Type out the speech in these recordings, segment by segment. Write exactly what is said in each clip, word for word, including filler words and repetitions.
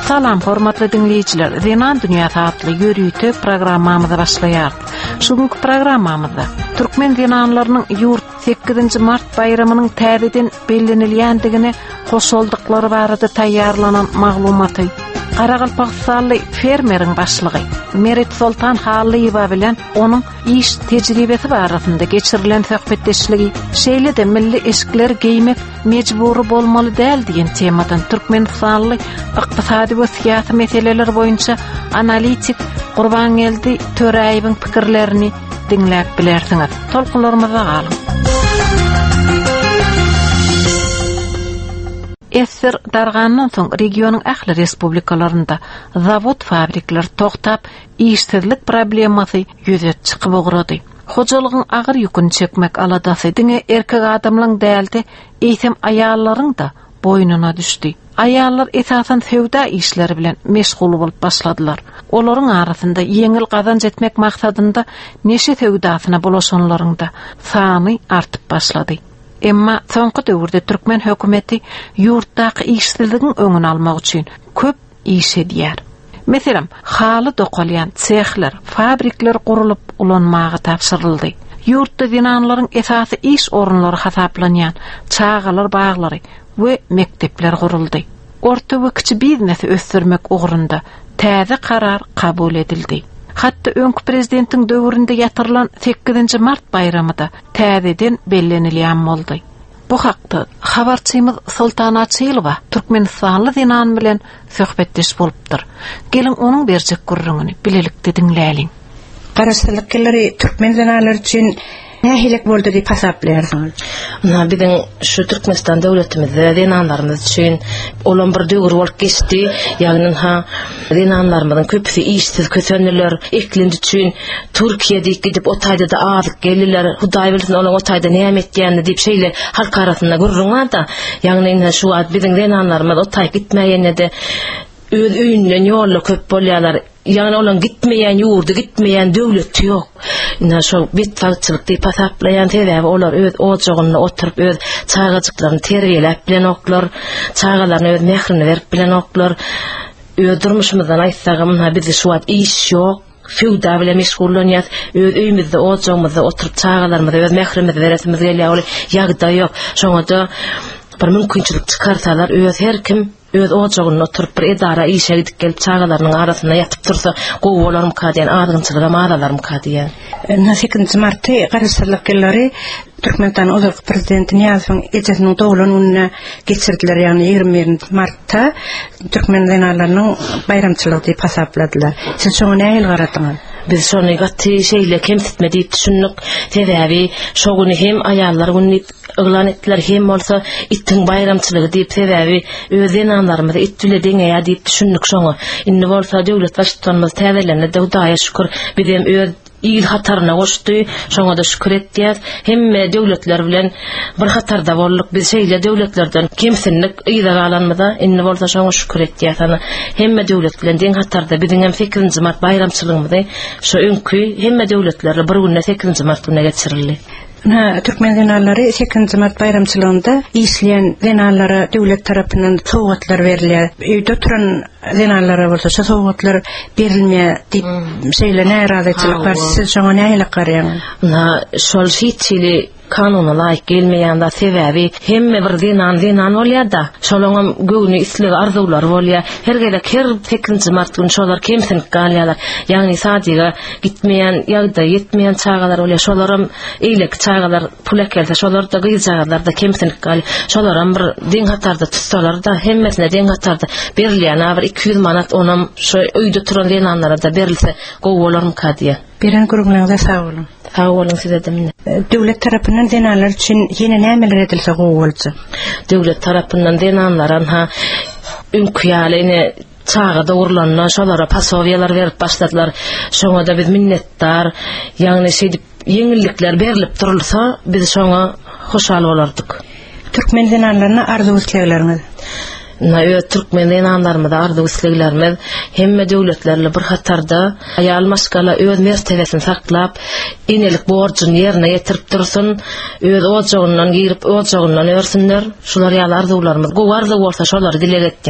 Salam hormatly dinleyiciler, Zenan Dünyası adlı yürüytü programmamızı başlayar. Şugünkü programmamızda Türkmen zenanlarının yurt sekizinci Mart bayramının täzeden bellenilýändigini, hoşoldukları barada taýýarlanan maglumaty, Qaraqalpaqstanly fermerin başlygy Merit Sultan Halyýewa bilen onun iş tejribesi barasynda geçirilen söhbetdeşligi, şeýle-de milli eşikler giymek mecburi bolmaly däl diýen temadan Türkmenistanly ykdysady we syýasy meseleler boýunça analitik Gurbangeldi Töräýewiň pikirlerini dinläp bilersiňiz. Tolkunlarymyza galym. Esser dargandan soň regionyň ähli respublikalarynda zawod fabrikler toktap, işsizlik problemasy ýüze çykyp ogrady. Hojalygyň agyr ýükini çekmek aladasy diňe erkek adamlaryň däldi, eýsem aýallaryň da boýnuna düşdi. Aýallar esasan sewda işleri bilen meşgul bolup başladylar. Olaryň arasynda ýeňil gazanç etmek maksadynda neşe sewdasyna bolaşanlaryň da sany artyp başlady. Emma soňky döwürde Türkmen hökümeti ýurtdaky işsizligiň öňüni almak üçin köp iş edýär. Meselem, haly dokalyan sehler, fabrikler gurulyp ulanmagy tapşyryldy. Ýurtda zenanlaryň esasy iş orunlary hasaplanýan çağalar baglary we mektepler guruldy. Orta we kiçi biznesi ösdürmek ugrunda täze karar kabul edildi. Hatta öňkü prezidentiň döwründe ýatyrylan sekizinci Mart bayramı da täzeden bellenilýän boldy. Bu hakda habarçymyz Sultana Çylywa Türkmenistanly zenan bilen söhbetdeş bolupdyr. Gelin onuň berjek gurrungyny bilelikde dinläliň. Garaşdyrlyklary Türkmen zenanlary üçin nähilek boldy diýip hasaplarsyň? Na biziň şu Türkmenistan döwletimizde zenanlarymyz üçin olan bir döwür bolup geçdi. Ýagny ha zenanlarymyzyň köpüsi işsiz kösenler, eklindi üçin Türkiýede gidip o taýda da azyk geldiler. Hudaý bilsin olan o taýda näme etýänini diýip şeýle halk arasynda gurrunlar da. Ýagny şu wagt biziň zenanlarymyz o taýda gitmeýände öz öýünden ýolly köp bolýarlar. Yani olan gitmeyen yurdu, gitmeyen döwlet yok. Ina şo bitfakçylyk diýip hasaplayan täze olar öz ojagyna oturup öz çağaçyklaryny terbiýelep bilen oklar, çağalaryny öz mehrini berip bilen oklar. Öz durmuşymyzdan aýtsagam, ha bizde şu wagt iş yok. Fewda bilen meşgullanýar. Öz öýümizde ojagymyzda oturup çağalarymyzy öz mehrimizi beresimiz gelýär. Ýagda yok. Şoňa da bir mümkinçilik çykarsalar öz her kim öz ojagyna oturup bir edara işe gidip gelip çağalarynyň arasynda ýatyp dursa, gowy bolarym kadýan, adygynçylyga maralarym kadýan. sekizinci Mart'ta garaşdyrlyklary Türkmenistan ozak prezidenti Niyazowyň ejesiniň dogulanunyna geçirdiler, ýani ýygrimi Mart'ta Türkmen zenanlarynyň bayramçylygy diýip hasapladylar. Siz şoňa näme garadyňyz? Biz şonu gaty şeýle kemsitme diýip düşündik. Sebäbi şo güni hem aýallar günni ıglan etdiler, hem bolsa ittiň bayramçylygy diýip sebäbi öz zenanlarymyzy itdile deňe diýip düşündik şoňa. Indi bolsa döwlet başçylygymyz täzelerine de Hudaýa şükür bizim öz il hatarına goşdy, şoňa da şükür etdiýär. Hemme döwletler bilen bir hatarda bolduk. Biz şeýle döwletlerden kemsinlik ýyda galanmyda, indi bolsa şoňa şükür etdiýär. Sana hemme döwlet bilen deň hatarda biziň hem sekizinci Mart bayramçylygymyzy şu öňkü hemme döwletlerle bir günde sekizinci Mart güne geçirildi. Ha, Türkmen zenanlary sekizinci Mart bayramçylygynda işleyen zenanlara döwlet tarapyndan sowgatlar berilýär. Öýde turan zenanlara bolsa şu sowgatlar berilmeýär diýip şeýle närazyçylyk bar. Siz şoňa näme garaýan? Na şol şeýçili kanuna laýyk gelmeýän da sebäbi hemme bir zenan zenan bolýar da şolaňam göwüni isleg arzuwlar bolýar. Her gelek her sekizinci Mart günü şolar kemsinlik galýarlar. Ýagny sadyga gitmeýän ýagda ýetmeýän çağalar bolýar. Şolaram eýlek çağalar pul ekelse şolar da gyýjalar da kemsinlik galýar. Şolaram bir deň hatarda tutsalar da hemmesine deň hatarda berilýän bir iki yüz manat onam şu öýde turan zenanlara da berilse gowy bolarym kadýa. Beren gurulmaňyza sag bolun. Sag bolun size de minnet. Döwlet tarapyndan zenanlar üçin ýene nämeler edilse gowy bolsa? Döwlet tarapyndan zenanlaran ha ünkiýalyny çağa dogurlanma şolara pasowiýalar berip başladylar. Şoňa da biz minnetdar, ýagny şeýdip ýeňillikler berilip durulsa biz şoňa hoşal bolardyk. Türkmen zenanlaryna arzuw islegleriniz? Na ö Türkmen zenanlarymyz arzuw isleglerimiz hemme döwletlerle bir hatarda aýal maskala öz mertebesini saklap, enelik borjyny ýerine ýetirip dursun, öz ojagyndan girip ojagyndan örsinler. Şular ýaly arzuwlarymyz. Gowy arzuw bolsa şolary dile getdi.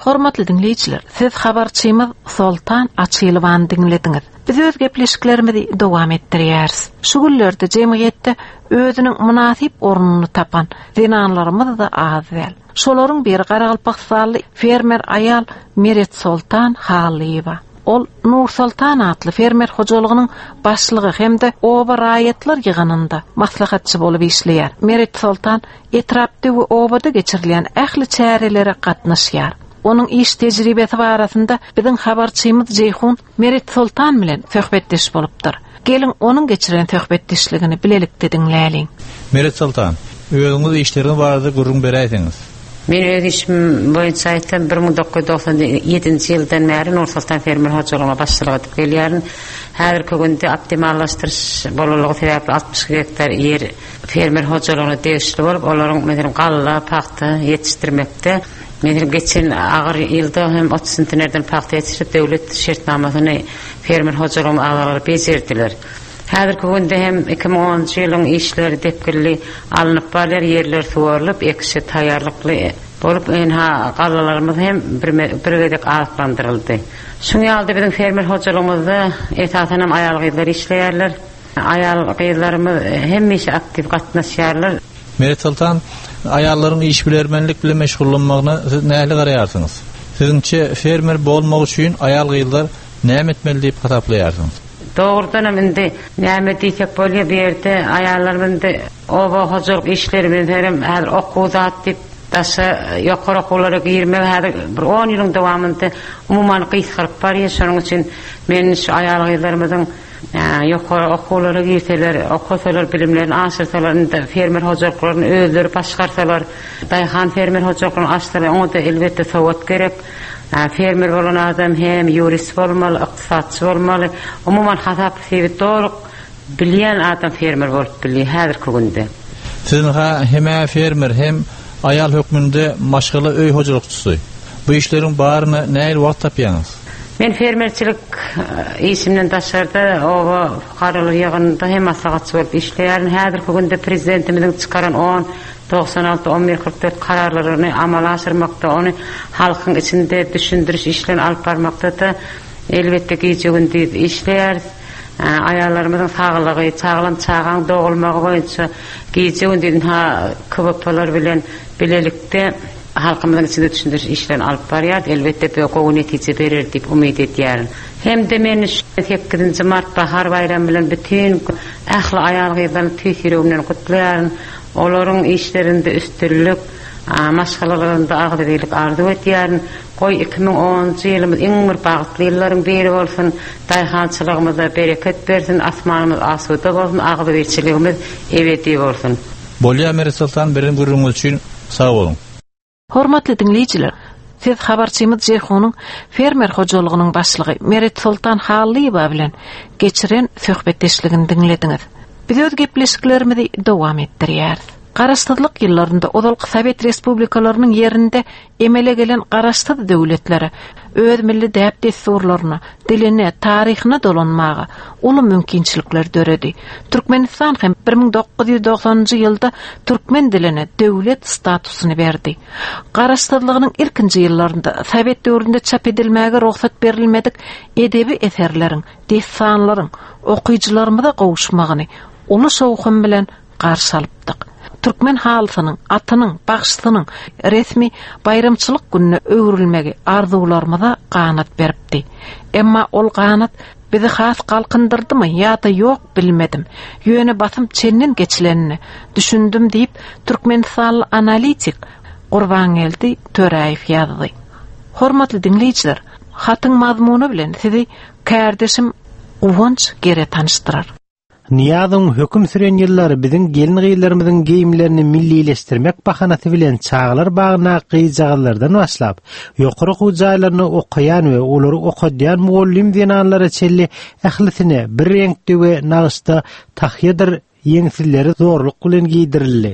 Hormatly dinleyijiler, siz habarçymyz Sultan Açylywany dinlediňiz. Biz öz gepleşiklerimizi dowam etdirýäris. Şu günlerde jemgyýetde özüniň münasip ornuny tapan zenanlarymyz da az däl. Şolaryň biri Garagalpakstanly fermer ayal Meret Sultan Halyýewa. Ol Nur Sultan atly fermer hojalygynyň başlygy hemde oba raýatlar ýyganynda maslahatçy bolup işleýär. Meret Sultan etrapda we obada geçirilen ähli çärelere gatnaşýar. Onun iş tecrübesi barasında bizim habarçymyz Jeyhun Meret Sultan bilen söhbetdeş bolupdyr. Gelin onun geçiren söhbetdeşligini bilelikde dinläliň. Meret Sultan, özüňiz işlerini barada gurrun beräýsiňiz. Men öz işim boýunça aýtlan bir ming dokuz ýuz doksan ýedinji ýyldan bäri Nur Sultan fermer hojalygyna başçylyk edip gelýäryn. Häzirki günde optimallaşdyryş bolulugy sebäpli altmış hektar ýer fermer hojalygyna degişli bolup, olaryň meselem galla, paxta ýetişdirmekde. Men geçen agyr ýylda hem otuz centnerden paxta ýetişdirip döwlet şertnamasyny fermer hojalygyna agalary bezerdiler. Häzirki günde hem iki ming onunçy ýylyň işleri depkirli alınıp barlar, ýerler suwarylyp, ekşi taýýarlykly bolup, enha gallalarymyz hem bir gedek aýaklandyryldy. Şuňa aldy bizim fermer hojalygymyzda esasam aýal gyzlar işleýärler. Aýal gyzlarymyz hemmeşe aktiv gatnaşýarlar. Meret Sultan, aýallaryň iş bilermenlik bilen meşgullanmagyna siz näle garaýarsyňyz? Siziňçe fermer bolmak üçin aýal gyzlar näme etmeli diýip hataplaýarsyňyz? Doğrudan indi näme diýsek bolýar berde aýallarymyzda oba hojalyk işleri bilen häzir okuw zat diýip daşa ýokary okuwlara girmek häzir bir on ýylyň dowamında umumyň gysgaryp barýar. Şonuň üçin men şu aýal gyzlarymyzyň ýokary okuwlara girseler, okusalar, bilimlerini aşyrsalar, fermer hojalyklaryny özleri başgarsalar, daýhan fermer hojalyklaryny açsalar, onda elbetde sowat gerek. Fermer bolan adam hem jurist bolmaly, ykdysatçy bolmaly, umumyň hasap sebäp doluk bilýän adam fermer bolup bilýär häzirki günde. Siz hem fermer hem aýal hökmünde maşgaly öý hojalykçysy. Bu işleriň baryny näil wagt tapýaňyz? Men fermerçilik işimden daşarda oba fuqaralar ýygynyda hem maslahatçy bolup işleýärin. Häzirki günde prezidentimiziň çykaran on doksan alty on bir kırk dört kararlaryny amala aşyrmakda, ony halkyň içinde düşündiriş işlerini alyp barmakda da elbetde giýjeginde işleýär. Aýallarymyzyň saglygy, çaglan çagan dogulmagy boýunça giýjeginde ha K B P'lar bilen bilelikde halkymyzyň içinde düşündiriş işlerini alyp barýar. Elbetde bu netije berer diýip umyt edýärin. Hem de men sekizinji mart bahar bayramy bilen bütün ähli aýal gyzlaryny tüýsüregimden gutlaýaryn. Olaryň işlerinde üstünlük, maşgalalarynda agdylyk arzu etýärin. Goý iki ming onunçy ýylymyz iň bir bagtly ýyllaryň biri bolsun, daýhançylygymyza bereket bersin, asmanymyz asuda bolsun, agdyberçiligimiz ebedi bolsun. Bolýar Meret Sultan, birin gurrunňyz üçin sag bolun. Hormatly dinleyijiler, siz habarçymyz Jeyhunyň fermer hojalygynyň başlygy Meret Sultan Halyýewa bilen geçiren söhbetdeşligini dinlediňiz. Biz öz gepleşiklerimizi dowam etdirýäris. Garaşdyrlyk ýyllarynda Ozalky Sowet Respublikalarynyň ýerinde emele gelen garaşdyr döwletlere öz milli däp desturlaryna, diline, taryhyna dolanmagy uly mümkinçilikler döredi. Türkmenistan hem bir ming dokuz ýüz doksanjy ýylda türkmen diline döwlet statusyny berdi. Garaşdyrlygynyň ilkinji ýyllarynda Sowet döwründe çap edilmäge ruhsat berilmedik edebi eserleriň, destanlaryň okuyjylarymyza gowuşmagyny uly şowkun bilen garşy alypdyk. Türkmen halysynyň, atynyň, bagşysynyň resmi bayramçylyk gününe öwrülmegi arzuwlarymyza ganat beripdi. Emma ol ganat bizi has galkındyrdymy ýa-da ýok bilmedim. Ýöne basym çenden geçilenini düşündüm diýip Türkmenistanly analitik Gurbangeldi Töräýew ýazdy. Hormatly dinleýijiler, hatyň mazmuny bilen sizi kärdeşim Uwunç gere tanıştyrar. Niýazyň höküm süren ýyllary biziň gelin gyýlarymyzyň geyimlerini millileşdirmek bahanasy bilen çağlar bagyna gyýjagylardan başlap, ýokary okuw jaýlaryny okuyan we olary okudýan muallim zenanlara çelli ählisine bir reňkde we nagşda tahyýadyr ýeňsilleri zorluk bilen giýdirildi.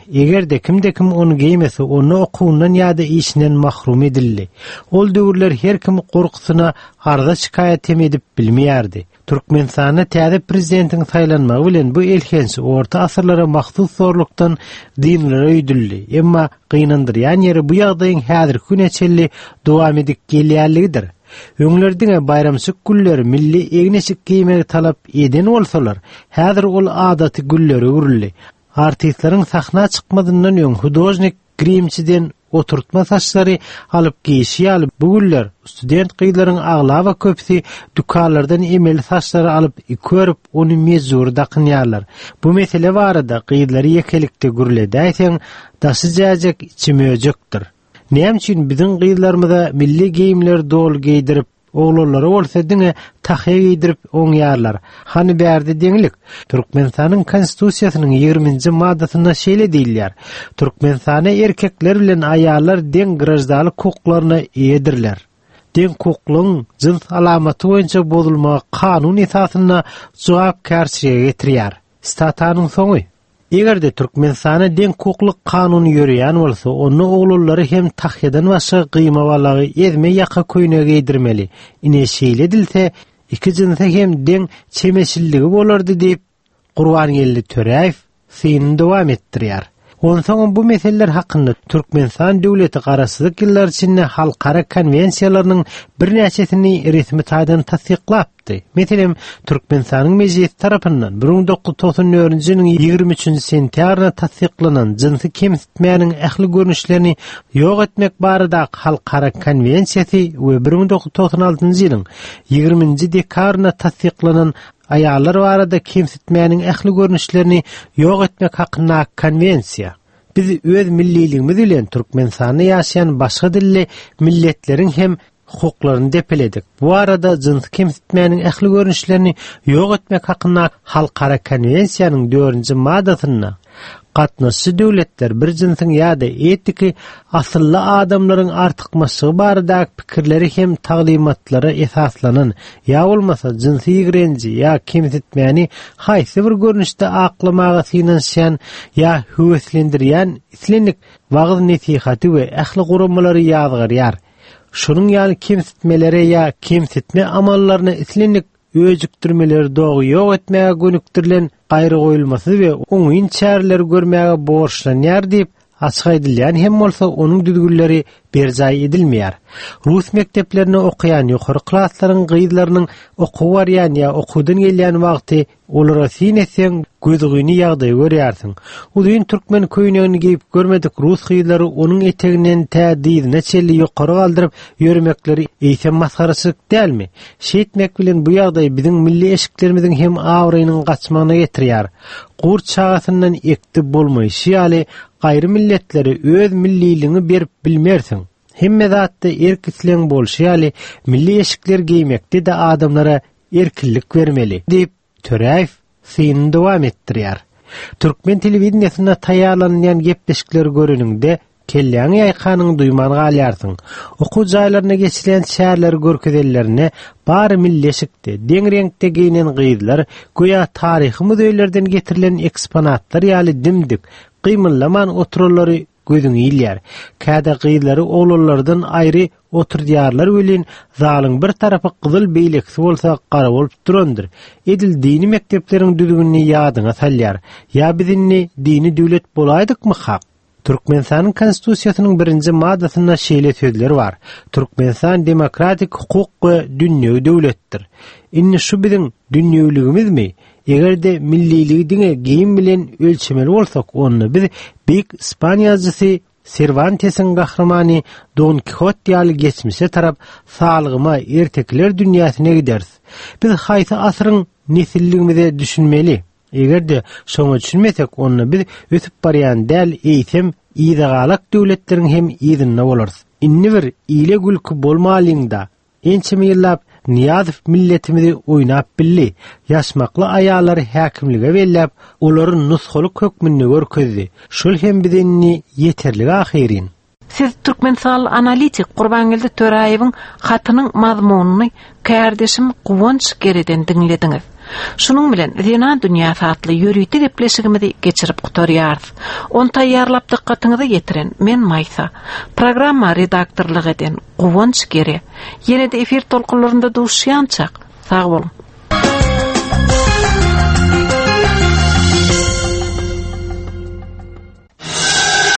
Egerde kimde kim onu giymese, onu okuwundan ýa-da işinden mahrum edildi. Ol döwürler her kim gorkusuna arda şikayet edip bilmeýärdi. Türkmenistanda täze prezidentin saýlanmagy bilen bu elkensi orta asyrlara mahsus zorlukdan dinlere öýdüldi. Emma gynandyrýan ýeri bu ýagdaýyň häzir güneçelli dowam edip gelýärligidir. Öňlerdiňe bayramsyk gülleri milli egneçik giýmegi talap eden bolsalar, häzir ol adaty gülleri öwrüldi. Artistlaryň sahna çykmadyndan öň hudojnik grimçiden oturtma saçlary alyp giýişýär. Bu güller student gyýlaryň agla we köpsi dukanlardan emel saçlary alyp körüp onu mezur daqynýarlar. Bu mesele barada gyýlary ýekelikde gürledäýseň daşyjak içimejekdir. Näme üçin biziň gyýlarymyzda milli giyimler dol giydirip oğulları bolsa diňe tahy giydirip oňýarlar. Hani bärde deňlik. Türkmenistanyň konstitusiýasynyň ýigriminji maddasyna şeýle diýilýär. Türkmenistana erkekler bilen aýallar deň gраждаlyk hukuklaryna eýdirler. Deň hukuklaryň jins alamaty boýunça bozulmagy kanun esasyna jogapkärçiligiňe getirýär. Statanyň soňy. Egerde Türkmenistana deň hukuklyk kanuny ýörýän bolsa, onu oğulları hem tahyadan başga gyýma balagy ezme ýaka köýne giydirmeli. Ine şeýle dilse, iki jinse hem deň çemeşilligi bolardy diýip Gurbangelli Töreýew syny dowam etdirýär. Onsoň bu meseleler hakynda Türkmenistan döwleti garaşsyk ýyllar içinde halkara konwensiýalarynyň bir näçesini resmi taýdan tasdiklapdy. Meselem, Türkmenistanyň mejlis tarapyndan bir ming dokuz yüz toksan dördünji ýylyň ýigirmi üçinji sentýabrynda tasdiklanan jinsy kemsitmäniň ähli görnüşlerini ýok etmek barada halkara konwensiýasy we bir ming dokuz yüz toksan altynjy ýylyň ýigirminji dekabrynda tasdiklanan ayallar barada kemsitmäniň ähli görnüşlerini ýok etmek hakynda konwensiýa. Biz öz milliligimiz bilen Türkmenistanda ýaşaýan başga dilli milletleriň hem hukuklaryny depeledik. Bu arada jins kemsitmäniň ähli görnüşlerini ýok etmek hakynda halkara konwensiýanyň dördünji maddasyna gatnaşçy döwletler bir jinsiň ýa-da etiki asylly adamlaryň artykmasygy barada pikirleri hem taglymatlary esaslanan ýa bolmasa jinsi ýigrenji ýa kemsitmäni haýsy bir görnüşde aklamaga synanşan ýa höweslendirýän islendik wagyz nesihaty we ähli gurulmalary ýazgyrýar. Şunun ýaly kemsitmeleri ýa kemsitme amallaryny islendik öjükdirmeleri dogy ýok etmäge gönükdirilen gaýry goýulmasy we oňyn çäreler görmäge borçlanýar diýip açyk edilýän hem bolsa onuň düzgünleri berjaý edilmeýär. Rus mekteplerine okuyan ýokary klaslaryň gyýdlarynyň okuw barýan ýa okuwdan gelýän wagty olara sinetseň gözüňi ýagdaý görýärsiň. Udyň türkmen köýnegini giyip görmedik Rus gyýdlary onuň eteginden tä diýdine çelli ýokary galdyryp ýörmekleri eýsem masgaraçyk dälmi? Şeýtmek bilen bu ýagdaý biziň milli eşiklerimiziň hem awrynyň gaçmagyna getirýär. Gurt çagasyndan ekdi bolmaýşy ýaly gaýry milletleri öz milliliğini berip bilmersiň. Hemme zatda erkisleň bolşy ýaly milli eşikler giymekde de adamlara erkinlik vermeli diýip Töreýew syny dowam etdirýär. Türkmen telewizionyna taýýarlanýan gepleşikler görünüňde kelläň ýaýkanyň duýmany galýarsyň. Okuw jaýlaryna geçilen şäherler görkezellerine bary milli eşikde deň reňkde giyinen gyýdylar goýa taryhy müzeýlerden getirilen eksponatlar ýaly dimdik gymyllaman oturulary gözüňe ilýär. Käde gyýdylary oğullardan aýry oturýarlar welin zalyň bir tarapy gyzyl beýleksi bolsa gara bolup durandyr. Edil dini mektepleriň düzgünni ýadyňa salýar. Ýa bizinni dini döwlet bolaýdykmy hak? Türkmenistanyň konstitusiýasynyň birinji maddasyna şeýle sözler bar. Türkmenistan demokratik hukuk we dünýä döwletdir. Inni şu biziň dünýäligimizmi? Egerde milliligi diňe giyim bilen ölçemeli bolsak, onu biz Büyük İspanya ýazgysy Cervantesiň gahramany Don Quixote ýaly geçmişe tarap sağlygyma ertekler dünýäsine gideriz. Biz haýsy asyryň nesilligimize düşünmeli. Egerde şoňa düşünmesek, onu biz ötüp barýan däl eýsem ýygalyk döwletleriň hem ýygyna bolarys. Inni bir ýyle gülki bolmalyňda ençemi ýyllap Niyazow milletimizi oynap billi. Yaşmaklı ayağları häkimlige bellep, olaryň nusxalyk hökmünde görkezdi. Şol hem bizenni yeterli ahirin. Siz Türkmenistan analitik Gurbangelli Töreýewiň hatynyň mazmunyny kärdeşim Guwanç Gereden diňlediňiz. Şunun bilen Zenan Dünyasy atly ýörüýti gepleşigimizi geçirip gutarýarys. On taýýarlap dikkatyňyzy getiren men Maysa. Programma redaktorlyk eden Gowunç Gere. Ýene-de efir tolkunlarynda duşýançak. Sag bolun.